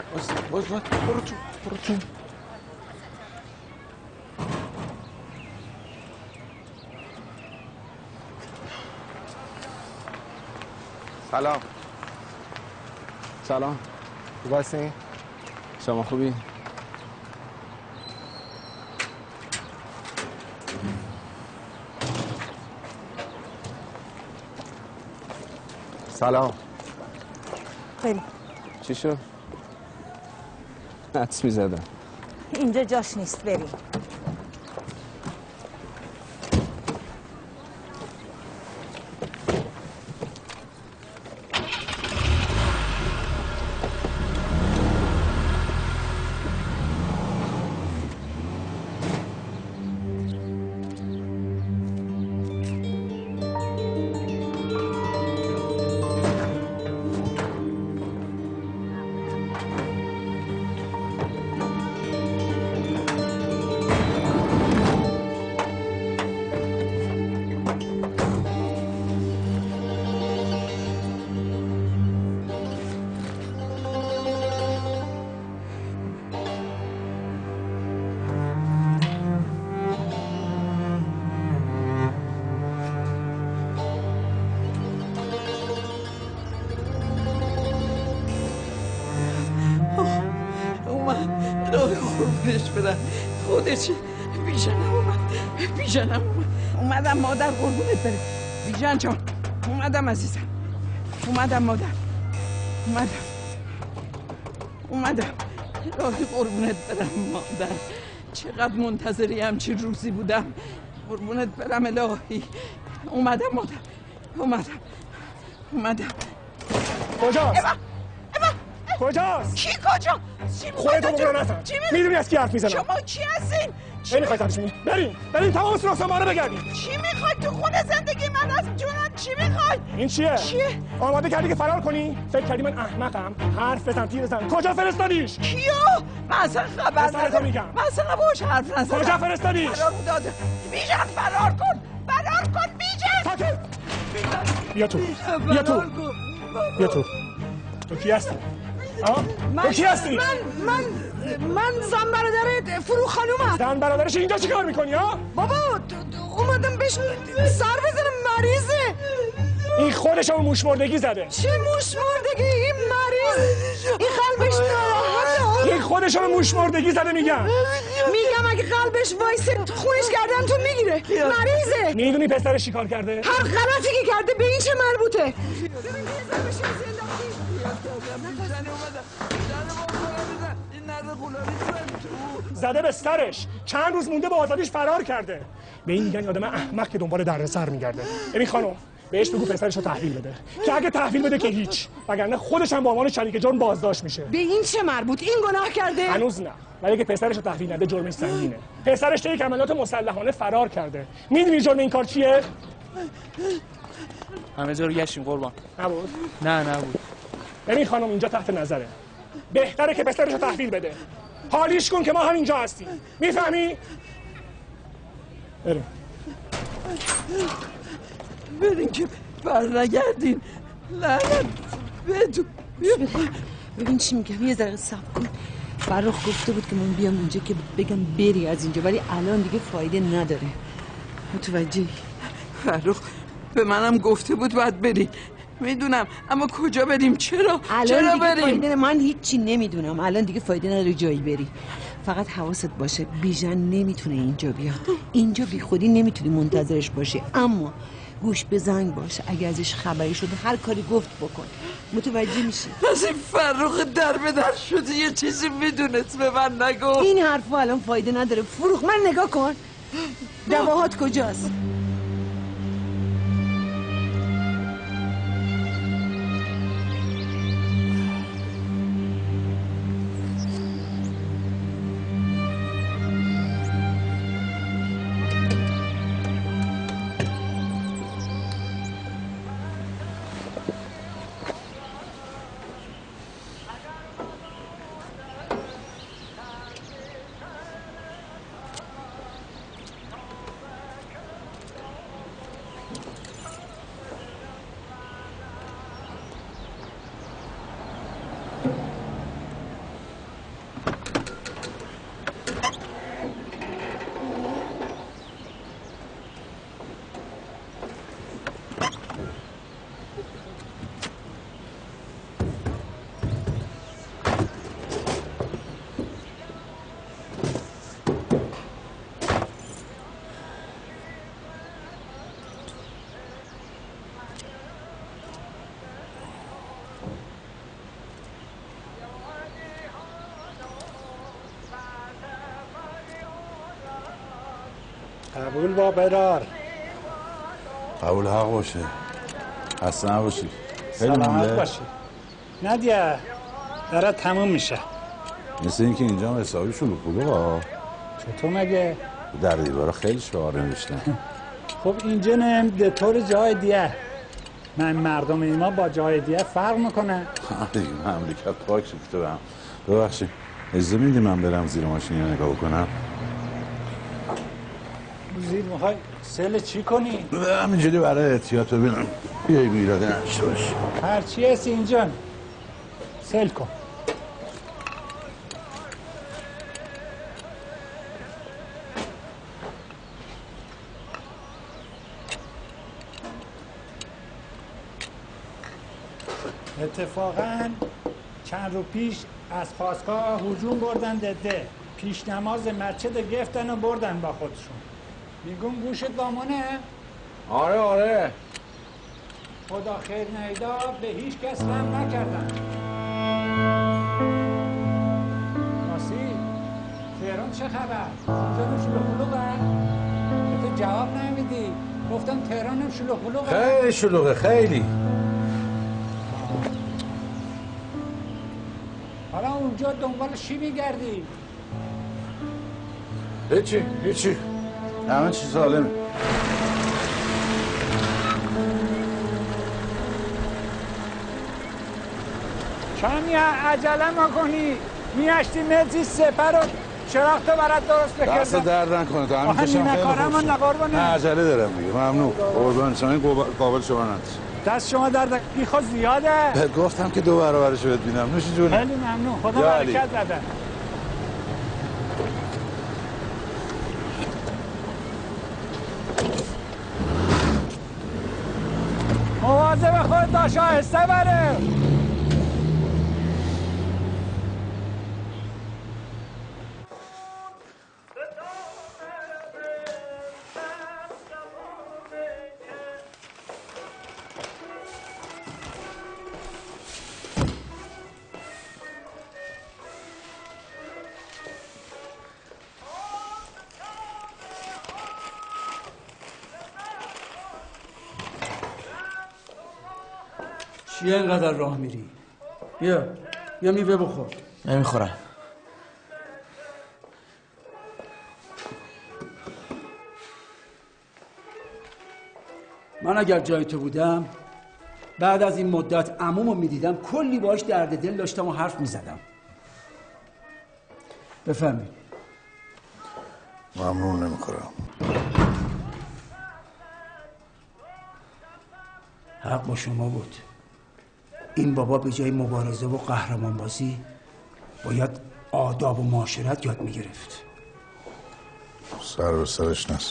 باز برو تو سلام خوب هستی؟ شما خوبی؟ سلام بریم. چی شد؟ حدس می‌زدم اینجا جاش نیست، بریم. خودش بیژنم اومدم مادر قربونت بره. بیژن جان اومدم عزیزم، اومدم مادر، اومدم الهی قربونت برم مادر. چقدر منتظری همچین روزی بودم، قربونت برم الهی. اومدم مادر، اومدم. کجاست؟ کجاست؟ کی کجا؟ خودتو بگو نفهم. میدونی از کی حرف میزنم؟ شما کی هستین؟ نمیخواید همش بریم تمام سراغ ما رو بگردیم. چی میخوای تو خونه زندگی من از جونم؟ چی میخوای؟ این چیه؟ آماده کردی که فرار کنی؟ فکر کردی من احمقم؟ حرف بزن تیر بزن. کجا فرستادیش؟ کیو؟ من اصلا خبر ندارم. من اصلا باهاش حرف نزدم. کجا فرستادیش؟ فرار داده. بیژن فرار کن بیژن. بیا تو تو کی هستی؟ تو کی هستی؟ من زن برادر فروخ خانومم. زن برادرش اینجا چیکار میکنی ها؟ بابا اومدم بهش سر بزنم، مریضه. این خودش هم موشمردگی زده. چه موشمردگی؟ این مریض، این قلبش ناراحته. این خودش هم موشمردگی زده. میگم اگه قلبش وایسه خونش گردن تو میگیره. مریضه. میدونی پسرش چیکار کرده؟ هر غلطی که کرده به این چه مربوطه؟ زده به سرش. چند روز مونده به آزادیش فرار کرده. به این میگن آدم احمق که دنبال دردسر میگرده. ببین خانم، بهش بگو پسرشو تحویل بده، که اگه تحویل بده که هیچ، وگرنه خودش هم به عنوان شریک جرم بازداشت میشه. به این چه مربوط؟ این گناه کرده؟ هنوز نه، ولی اگه پسرشو تحویل نده جرمش سنگینه. پسرش طی عملیات مسلحانه فرار کرده. میدونی جرم این کار چیه؟ همه جا رو گشتیم قربان. نبود؟ نه نبود. ببین خانم، اینجا تحت نظره. بهتره که پسرشو تحویل بده. حالیش کن که ما همینجا هستیم. میفهمی؟ بریم که برنگردین. لعنت بدون. ببین چی میگم، یه ذره صبر کن. فرخ گفته بود که من بیام اونجا که بگم بری از اینجا، ولی الان دیگه فایده نداره. متوجهی؟ فرخ به منم گفته بود باید بری. میدونم، اما کجا بریم؟ چرا بریم؟ فایده من هیچی نمیدونم. الان دیگه فایده نداره جایی بری. فقط حواست باشه بیژن نمیتونه اینجا بیاد. اینجا بی خودی نمیتونی منتظرش باشی، اما گوش به زنگ باشه. اگه ازش خبری شده هر کاری گفت بکن. متوجه میشی؟ از این فرخ در به در شده یه چیزی میدونست به من نگو. این حرفا الان فایده نداره. فروخ من نگاه کن. دواهات کجاست؟ قبول با برار. قبول حق باشه. خسته نباشی. خیلی سلامت مونده. باشی. ندیه داره تموم میشه. مثل اینکه اینجا هم حسابی شلوغ بوده با. چطور مگه؟ در دیوارا خیلی شعار نوشتن. خب اینجا نم ده طور جای دیگه. من مردم ایما با جای دیگه فرق میکنه. دیگه مملکت پاک شکته هم. ببخشید اجازه میدی من برم زیر ماشین رو نگاه کنم؟ زیر میخوای سل چی کنی؟ همینجوری برای احتیاط ببینم یه ایراده نشته باشه. هرچی هست اینجا سل کن. اتفاقا چند رو پیش از پاسگاه هجوم بردن ده پیش نماز مسجد گفتن و بردن با خودشون. میگم گوشت وامانه؟ آره خدا خیر نیدا به هیچ کس رحم نکردن. راستی تهران چه خبر؟ اونجا هم شلوغ بلوغه؟ تو جواب نمیدی. گفتم تهران هم شلوغ بلوغه؟ خیلی شلوغه خیلی. حالا اونجا دنبال چی میگردی؟ هیچی همه چی سالمه. چند عجله نکنی میاشتی مزی سپر و شراختو برات درست بکردم. دست درد نکنه تا همین کشم خیلی خوب شد. نه عجله دارم دیگه. ممنون قربان شما. قابل شما نداشت. دست شما درد بیخود زیاده. گفتم که 2 برابرشو بهت بینم. نوشی جونه. خیلی ممنون. خدا برکت بده. مواظب خود باش آهسته بره. چیه اینقدر راه میری؟ بیا میوه بخور. نمیخورم. من اگر جای تو بودم بعد از این مدت عمومو میدیدم کلی باش درد دل داشتم و حرف میزدم. بفهمی. ممنون نمیخورم. حق با شما بود. این بابا به جای مبارزه و قهرمان بازی باید آداب و معاشرت یاد میگرفت. سر به سرش نسر.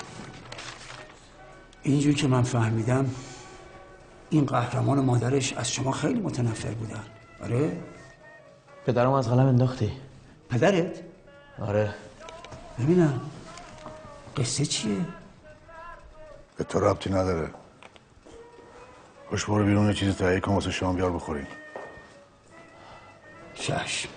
اینجور که من فهمیدم این قهرمان و مادرش از شما خیلی متنفر بودن. آره؟ پدرم از قلم انداختی. پدرت؟ آره. ببینم قصه چیه؟ به تو ربطی نداره. خوش برو بیرون یه چیزی تهیه کن واسه شام بیار بخوریم. چشم.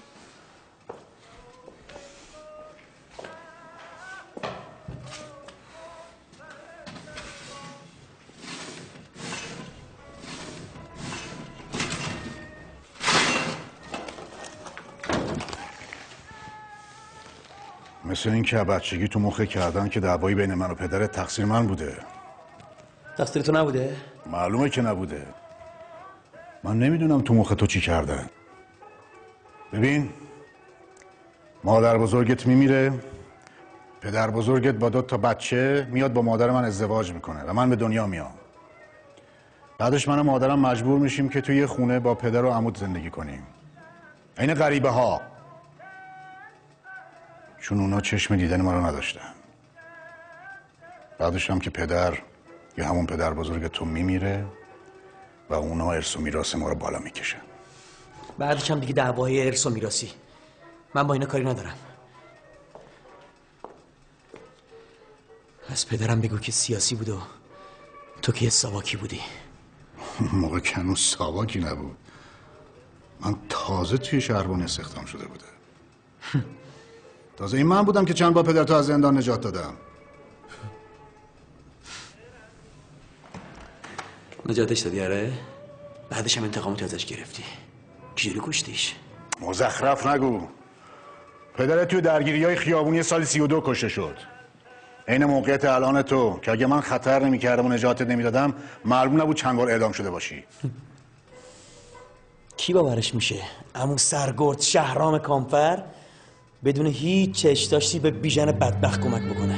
مثل این که بچگی تو مخه کردن که دعوایی بین من و پدرت تقصیر من بوده. تقصیر تو نبوده؟ معلومه که نبوده. من نمیدونم تو مخ تو چی کردن. ببین مادر بزرگت میمیره، پدر بزرگت با 2 تا بچه میاد با مادر من ازدواج میکنه و من به دنیا میام. بعدش من و مادرم مجبور میشیم که توی خونه با پدر و عموت زندگی کنیم. این غریبه ها. چون اونا چشم دیدن ما رو نداشتن. بعدش هم که پدر یا همون پدر بزرگ تو میمیره و اونا ارث و میراث ما رو بالا میکشن. بعدش هم دیگه دعوای ارث و میراثی. من با اینا کاری ندارم. از پدرم بگو که سیاسی بود و تو که ساواکی بودی. موقع که هنوز ساواکی نبود. من تازه توی شهربانی استخدام شده بوده. تازه این من بودم که چند بار پدرتو از زندان نجات دادم. نجاتش دادی آره؟ بعدش هم انتقامت ازش گرفتی. چجوری کشتیش؟ مزخرف نگو. پدرت توی درگیری‌های خیابونی سال 32 کشته شد. عین موقعیت الان تو که اگه من خطر نمی‌کردم و نجاتت نمیدادم معلوم نبود چند بار اعدام شده باشی. کی باورش میشه؟ عمو سرگرد شهرام کامفر بدون هیچ چش داشتی به بیژن بدبخت کمک بکنه.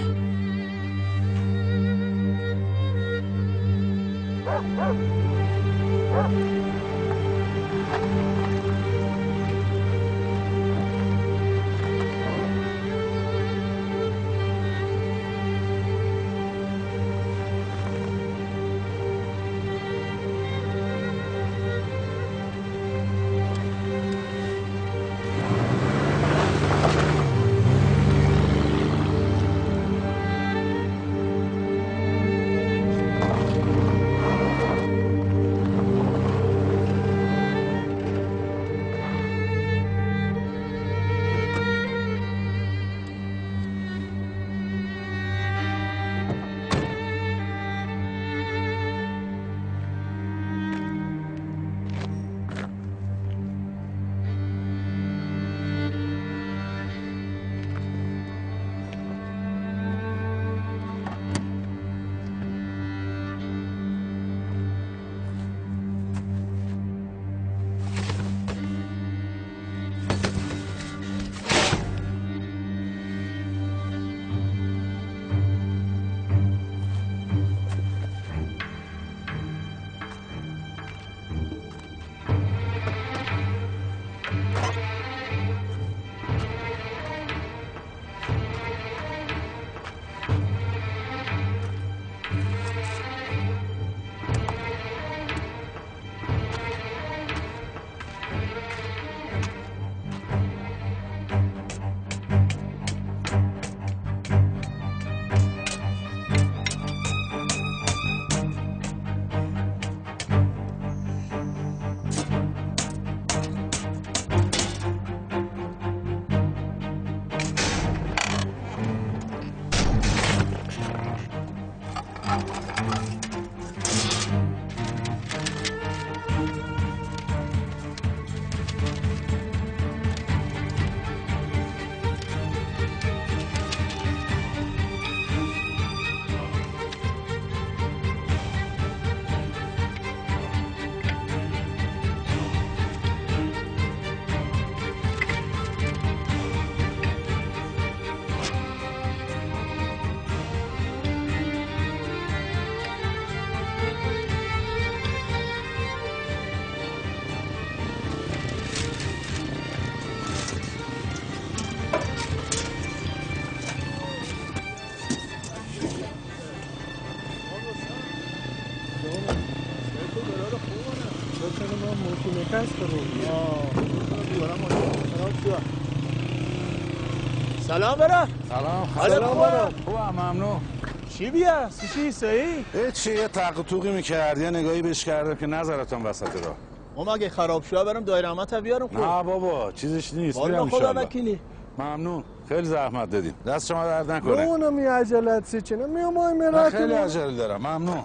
سلام برا. سلام برا. خوبم ممنون. چی بیا؟ چی صحیح؟ چی یه تق و توقی میکرد یه نگاهی بهش کردم که نظرتون وسط راه. ما اگه خراب شد برام دایره احمد بیارم خوب. نه بابا چیزش نیست. میرم ان خدا وکیلی. ممنون. خیلی زحمت دادیم. دست شما درد نکنه. اونم می عجلت سی چنه میام میرم. خیلی عجله دارم. ممنون.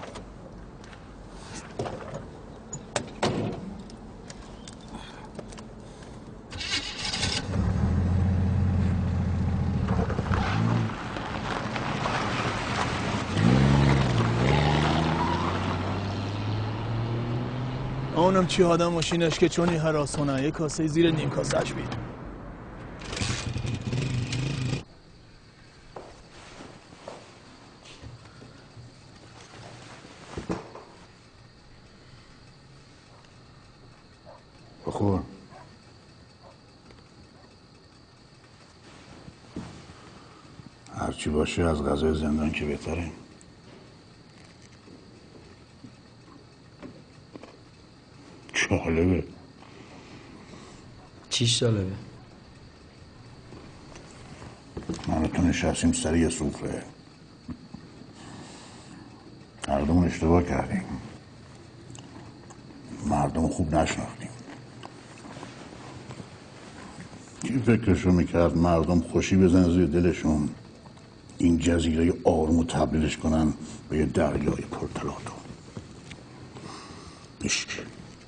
اونم چی آدم ماشینش که چونی هراسونه یه کاسه زیر نیم کاسهش بید. بخور. هرچی باشه از غذای زندان که بهتره. جالبه. چیش جالبه؟ من و تو نشستیم سر یه سفره. هر دومون اشتباه کردیم. مردم خوب نشناختیم. کی فکرشو میکرد مردم خوشی بزنه زیر دلشون این جزیره آروم و تبدیلش کنن به یه دریای پرتلاطم. هیچکی.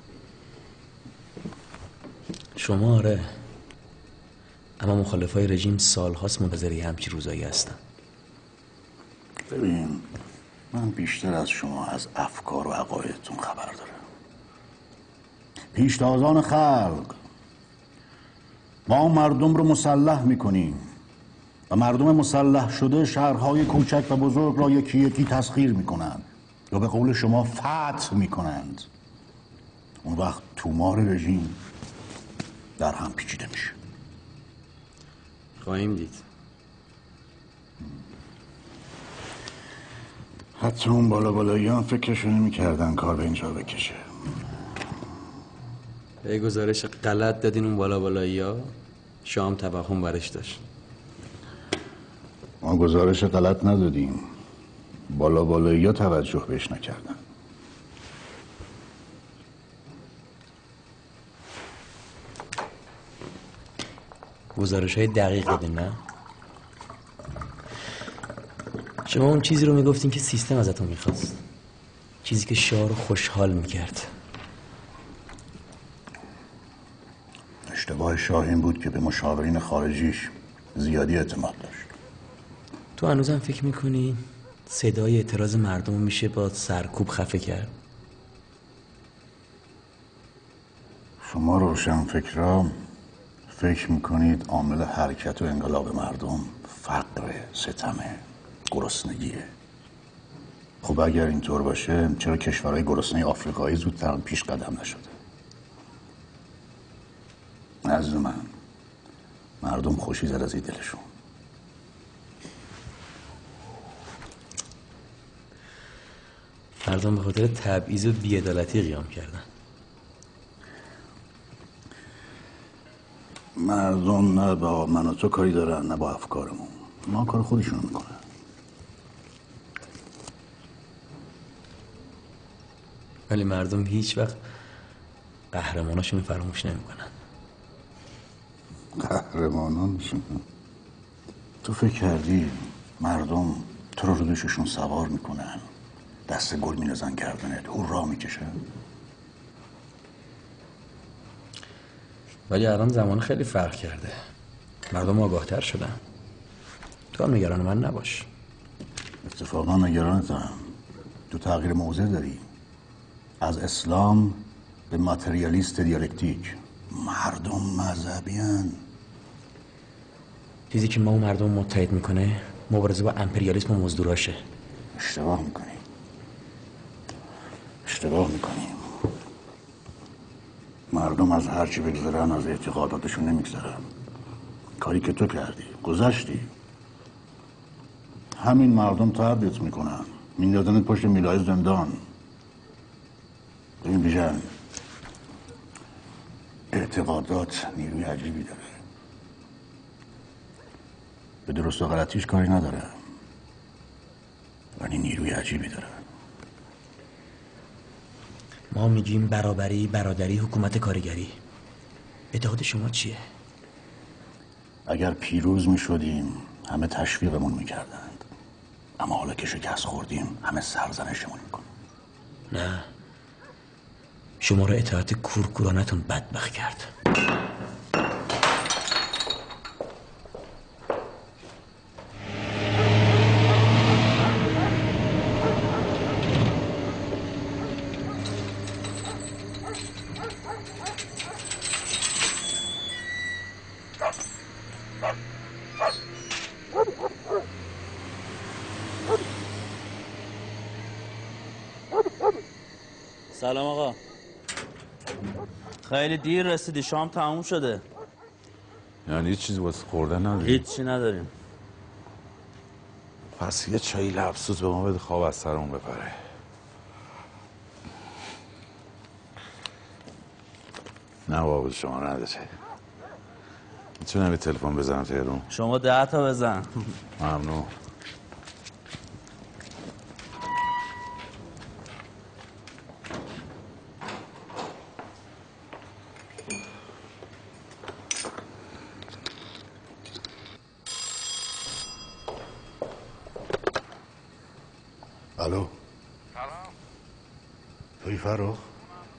شما آره، اما مخالفای رژیم سالهاست منتظر همچی روزایی هستن. ببین، من بیشتر از شما از افکار و عقایدتون خبر دارم. پیشتازان خلق، ما مردم رو مسلح میکنیم و مردم مسلح شده شهرهای کوچک و بزرگ را یکی یکی تسخیر میکنند یا به قول شما فتح میکنند. اون وقت تومار رژیم در هم پیچیده میشه. خواهیم دید. حتی اون بالایی هم فکرشو نمیکردن کار به اینجا بکشه. به گزارش غلط دادین اون بالایی ها، شام توهم برش داشت. ما گزارش غلط ندادیم، بالایی ها توجه بهش نکردن. گزارش های دقیق دادین نه؟ شما اون چیزی رو میگفتین که سیستم ازتون میخواست، چیزی که شاه رو خوشحال میکرد. اشتباه شاه این بود که به مشاورین خارجیش زیادی اعتماد داشت. تو هنوزم فکر میکنی صدای اعتراض مردم میشه با سرکوب خفه کرد؟ شما روشنفکرا فکر میکنید عامل حرکت و انقلاب مردم فقر، ستم، گرسنگیه. خب اگر اینطور باشه چرا کشورهای گرسنه آفریقایی زودتر پیش قدم نشده؟ از من مردم خوشی زد از این دلشون. مردم به خاطر تبعیض و بی‌عدالتی قیام کردن. مردم نه با من و تو کاری دارن نه با افکارمون، ما کار خودشون میکنن. ولی مردم هیچ وقت قهرماناشون فراموش نمیکنن. قهرمانانشون؟ تو فکر کردی مردم تو رو دوششون سوار میکنن، دست گل مینزن گردنت، هورا میکشن؟ ولی الان زمان خیلی فرق کرده، مردم آگاهتر شدن. تو هم نگران من نباش. اتفاقا نگرانتم. تو تغییر موضع داری، از اسلام به ماتریالیست دیالکتیک. مردم مذهبیان. چیزی که ما و مردم متحد میکنه مبارزه با امپریالیسم و مزدوراشه. اشتباه میکنی. مردم از هرچی بگذرن از اعتقاداتشون نمیگذرن. کاری که تو کردی، گذشتی. همین مردم تردیت میکنن، میندازنت پشت میلای زندان. این بیژن، اعتقادات نیروی عجیبی داره. به درست و غلطیش کاری نداره، ولی نیروی عجیبی داره. ما میگیم برابری، برادری، حکومت کارگری. اعتقاد شما چیه؟ اگر پیروز میشدیم همه تشویقمون میکردند، اما حالا که شکست خوردیم همه سرزنشمون میکنن. نه، شما را اطاعت کورکورانتون بدبخت کرد. سلام آقا. خیلی دیر رسیدی، شام تموم شده. یعنی هیچ چیزی واسه خوردن نداریم؟ هیچی نداریم. پس یه چایی لبسوس به ما بده خواب از سرمون بپره. نه بابا شما نداره. میتونم یه تلفن بزنم تهرون؟ شما 10 تا بزن. ممنون. الو. توی فرخ؟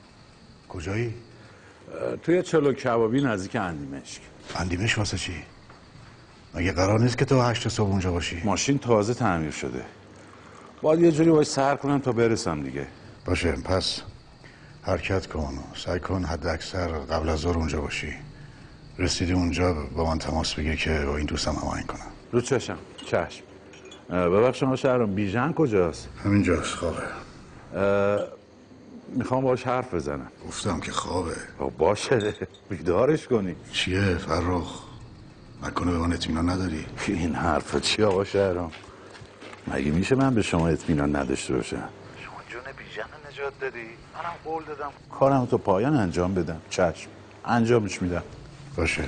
کجایی؟ توی چلو کبابی نزدیک اندیمشک. اندیمشک واسه چی؟ مگه قرار نیست که تو 8 صبح اونجا باشی؟ ماشین تازه تعمیر شده. باید یه جوری باید سر کنم تا برسم دیگه. باشه پس حرکت کن. سعی کن حد اکثر قبل از ظهر اونجا باشی. رسیدی اونجا با من تماس بگیر که با این دوستم هماهنگ کنم. رو چشم. چشم. ببخشید شما شهرام بیژن کجاست؟ همینجاست خوابه. میخوام باهاش حرف بزنم. گفتم که خوابه. باشه بیدارش کنی. چیه فرخ؟ نکنه به من اطمینان نداری؟ این حرفا چی آقا شهرام؟ مگه میشه من به شما اطمینان نداشته باشم؟ شما جون بیژن نجات دادی؟ منم قول دادم کارم تو پایان انجام بدم. چشم انجامش میدم. باشه.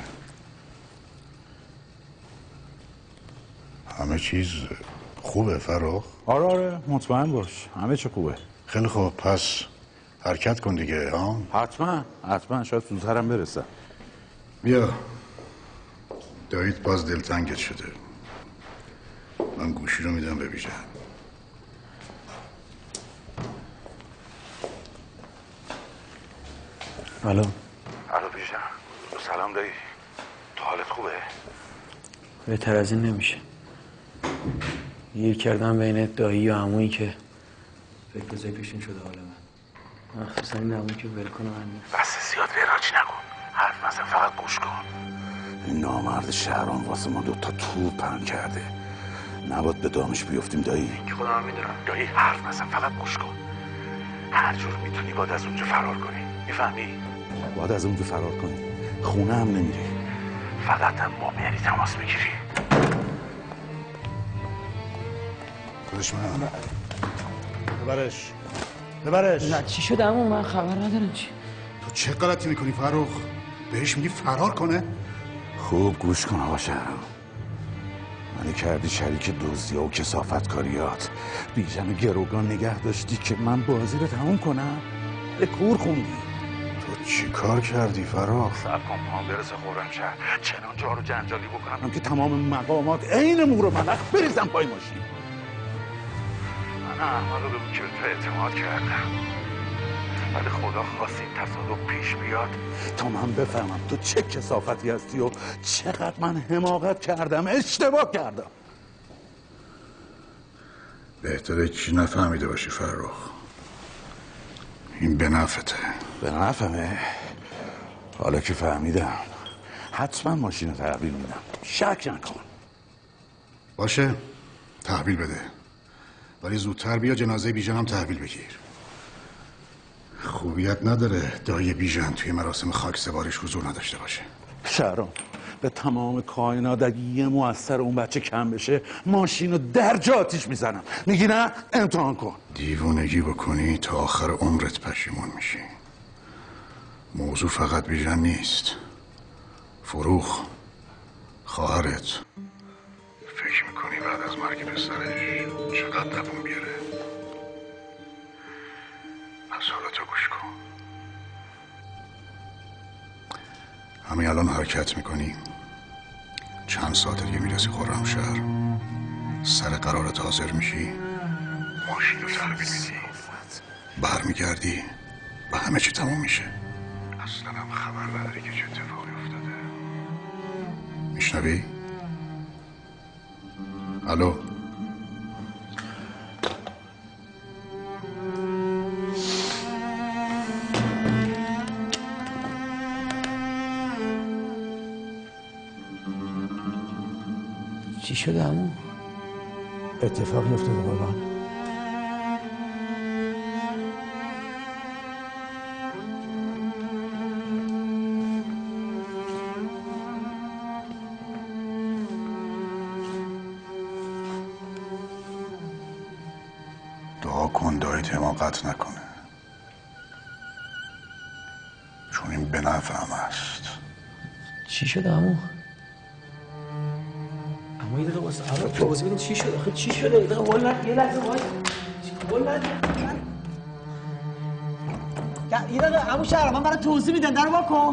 همه چیز خوبه فرخ؟ آره مطمئن باش همه چی خوبه. خیلی خوب پس حرکت کن دیگه ها؟ حتما شاید زودترم برسم. بیا داییت باز دلتنگت شده. من گوشی رو میدم به بیژن. الو بیژن سلام دایی. تو حالت خوبه؟ بهتر از این نمیشه. گیر کردم بین دایی و عمویی که فکر ذکرشون شده حال من. مخصوصا این عمویی که ول کنه من بس زیاد وراج نکن. حرف نزن فقط گوش کن. این نامرد شهرام واسه ما 2 تا توپ پهن کرده. نباید به دامش بیفتیم دایی. خودم میدونم دایی. حرف نزن فقط گوش کن. هر جور میتونی باید از اونجا فرار کنی. میفهمی؟ باید از اونجا فرار کنی. خونه هم نمیری. فقط هم با میری تماس میگیری. خودش من ببرش. نه چی شده عمو؟ من خبر ندارم. چی؟ تو چه غلطی میکنی فرخ؟ بهش میگی فرار کنه؟ خوب گوش کن آقا شهرام. منو کردی شریک دزدی‌ها و کثافتکاریات. بیژن گروگان نگه داشتی که من بازی رو تموم کنم. به کور خوندی. تو چی کار کردی فرخ؟ صبر کن پام برسه خرمشهر. چنان جارو جنجالی بکنم که تمام مقامات عین مور و ملخ بریزم پای ماشین. من احمق رو به تو اعتماد کردم. ولی خدا خواست این تصادف پیش بیاد تا من بفهمم تو چه کثافتی هستی و چقدر من حماقت کردم. اشتباه کردم. بهتره چی نفهمیده باشی فرخ. این به نفته. به نفهمه. حالا که فهمیدم حتما ماشین رو تحویل میدم. شک نکن. باشه تحویل بده. ولی زودتر بیا جنازه بیژن هم تحویل بگیر. خوبیت نداره دایی بیژن توی مراسم خاکسپاریش حضور نداشته باشه. شهرام به تمام کائنات اگه یه مؤثر اون بچه کم بشه ماشین رو در جا آتیش میزنم. میگی نه؟ امتحان کن. دیوونگی بکنی تا آخر عمرت پشیمون میشی. موضوع فقط بیژن نیست. فروخ خواهرت فکر میکنی بعد از مرگ پسرش چقدر دووم بیاره؟ پس حالا تو گوش کن. همین الان حرکت میکنی. چند ساعت دیگه میرسی خرمشهر. سر قرارت حاضر میشی. ماشین رو تحویل میدی. برمیگردی و همه چی تموم میشه. اصلا هم خبر نداری که چه اتفاقی افتاده. میشنوی؟ الو. چی شده عمو؟ اتفاقی افتاده قربان. دعا کن داییت حماقت نکنه. چون این به نفع است. چی شده عمو؟ عمو یه دقیقه واسه توضیح بدین چی شده؟ آخه چی شده؟ یه دقیقه ولد یه لحظه وای. ولد یه دقیقه عمو شهرام من برای توضیح میدم. درو وا کن.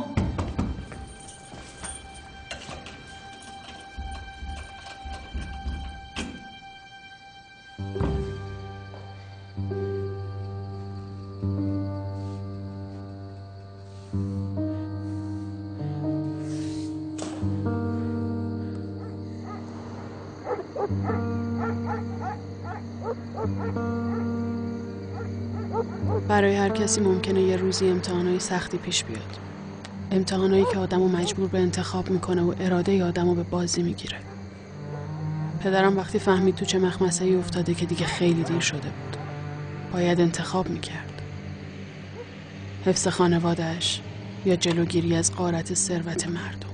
برای هر کسی ممکنه یه روزی امتحانای سختی پیش بیاد. امتحانایی که آدمو مجبور به انتخاب میکنه و اراده آدمو به بازی میگیره. پدرم وقتی فهمید تو چه مخمسه‌ای افتاده که دیگه خیلی دیر شده بود. باید انتخاب میکرد. حفظ خانواده‌اش یا جلوگیری از غارت ثروت مردم.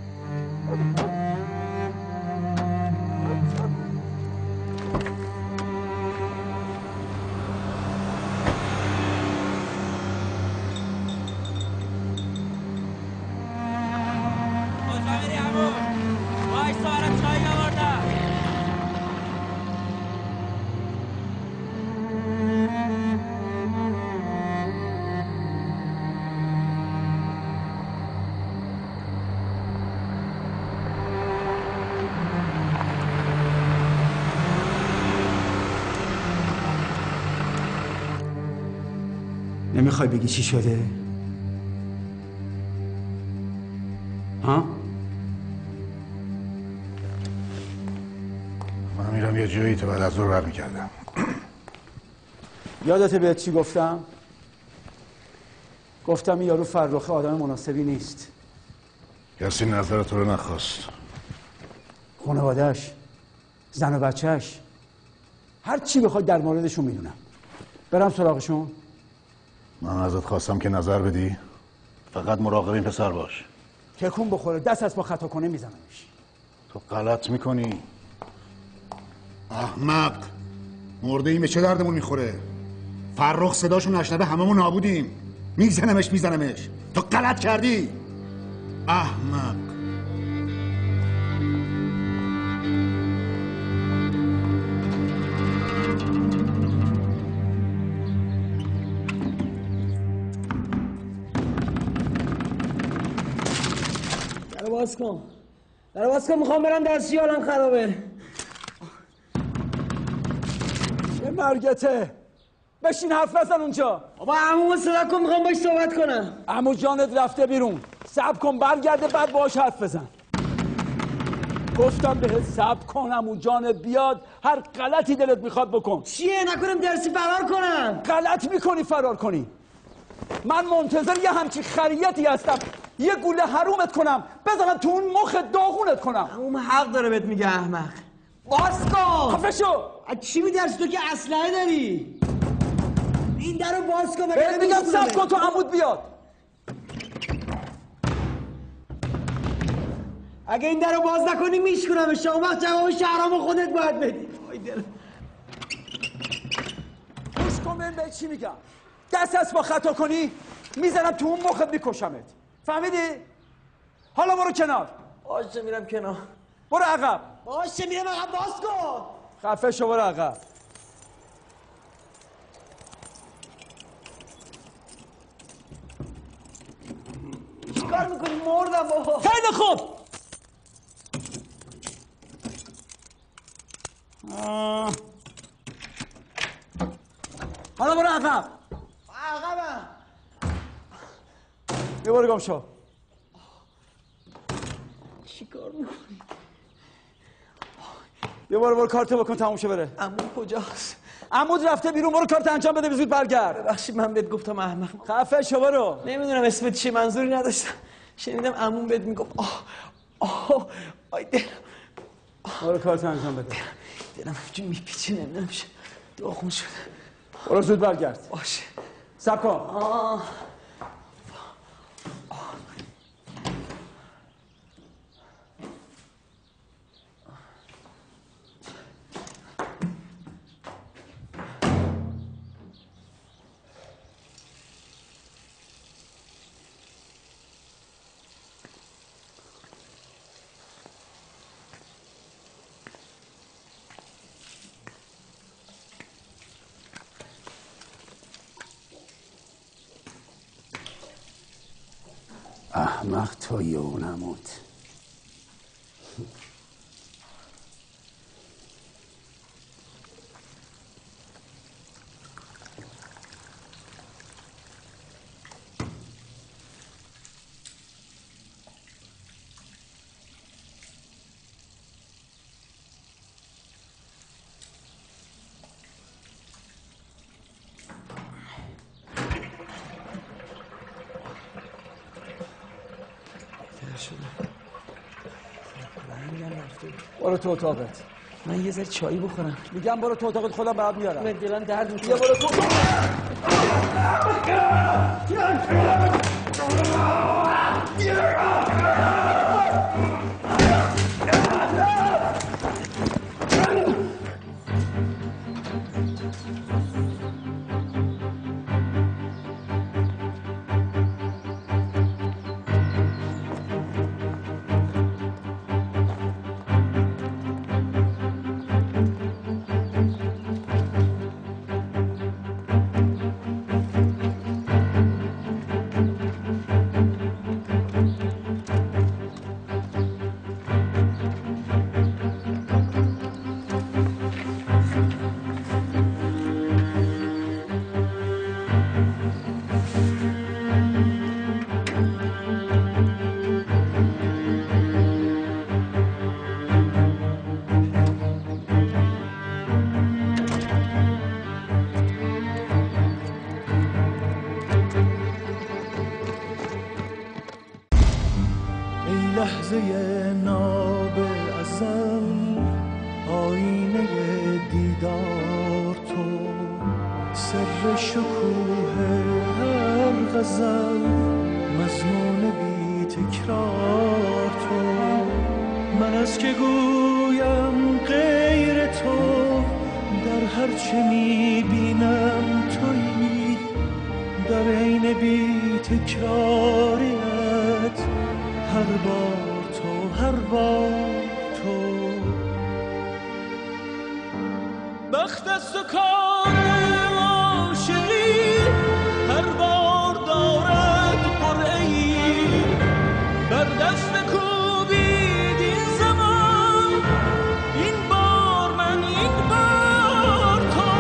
نمیخوای بگی چی شده؟ ها؟ من میرم یه جایی تا بعد از ظهر برمیگردم. یادته بهت چی گفتم؟ گفتم این یارو فرخه آدم مناسبی نیست. کسی نظر تو رو نخواست. خانواده‌اش، زن و بچه‌اش، هر چی بخواد در موردشون میدونم. برم سراغشون؟ من ازت خواستم که نظر بدی. فقط مراقب این پسر باش. تکون بخوره دست از پا خطا کنه میزنمش. تو غلط میکنی. احمق. مرده این به چه دردمون میخوره؟ فرخ صداشو نشنوه هممون نابودیم. میزنمش. تو غلط کردی. احمق. در باز کن میخوام برم درسی حالم خرابه. به مرگته بشین حرف نزن اونجا. بابا عمومو صدا کن میخوام باش صحبت کنم. عمو جانت رفته بیرون. صبر کن برگرده بعد باهاش حرف بزن. گفتم بهت صبر کن عمو جانت بیاد هر غلطی دلت میخواد بکن. چیه نکنم درسی فرار کنم؟ غلط میکنی فرار کنی. من منتظر یه همچی خریتی هستم یه گوله حرومت کنم بزنم تو اون مخ داغونت کنم. عموم حق داره بهت میگه احمق. باز کن. خفه شو. چی میدرسی تو که اسلحه داری؟ این درو باز کن. بهت میگم صبر کن تو عمود بیاد. اگه این درو باز نکنی میشکنمش. اون وقت جواب شهرام خودت باید بدی. وای دل. گوش کن ببین به چی میگم. دست از با خطا کنی میزنم تو اون مخت میکشمت. فهمیدی؟ حالا برو کنار. باشه میرم کنار. برو عقب. باشه میرم عقب باز کن. خفه شو برو عقب. چیکار میکنی مردم بابا. خیلی خوب. حالا برو عقب. عقبم. یه برو گم شو. چیکار میکنی؟ یه برو کارت بکن تموم شه بره. عمود کجاست؟ عمود رفته بیرون برو کارت انجام بده زود برگرد. ببخشید من بهت گفتم احمق. خفه شو برو. نمیدونم اسمت چیه منظوری نداشتم. شنیدم عموم بهت میگفت آی دل. برو کارت انجام بده. دلم همچون میپیچه نمیدونم چه داغون شده. برو زود برگرد. باشه. صبر کن. احمق توی اون عمود. برو تو اتاقت. من یه ذره چایی بخورم. میگم برو تو اتاقت، خودم برات میارم. من دلم درد میکنه. برو تو لحظه ناب ازل آینه دیدار تو، سر شکوه هر غزل مضمون بی تکرار تو. من از که گویم غیر تو، در هر چه میبینم تویی، در عین بی تکراریت هر بار تو، هر بار تو. بخت است و کار عاشقی هر بار دارد قرعه‌ای، بر دست کوبید این زمان، این بار من، این بار تو.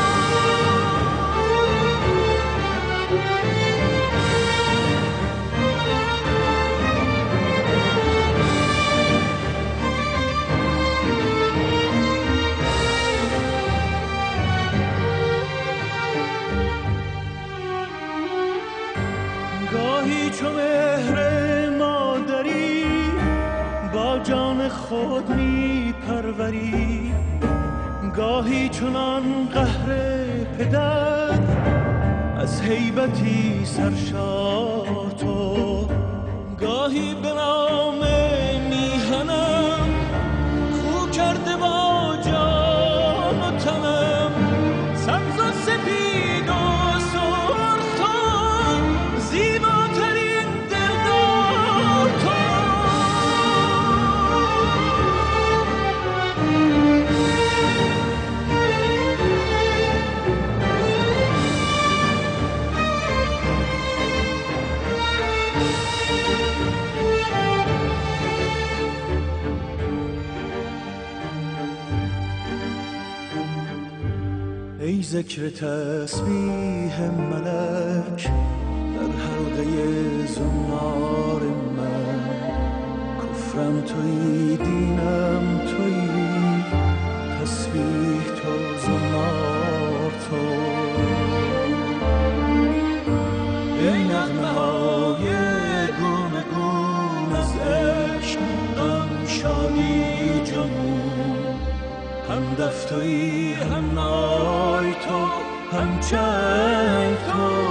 گاهی چو مهر مادری با جان خود می پروری، گاهی چنان قهر پدر از هیبتی سرشار تو. گاهی به نام میهنم خو کرده با جان و تنم، سبز و سپید و سرخ تو، زیباترین دلدار تو. ای ذکر تسبیح ملک در حلقه زنار من، کفرم تویی، دینم تویی، تسبیح تو، زنار تو. ای نغمه های گونه گون از عشق، غم، شادی، جنون، هم دف تویی، هم نای تو، هم چنگ تو.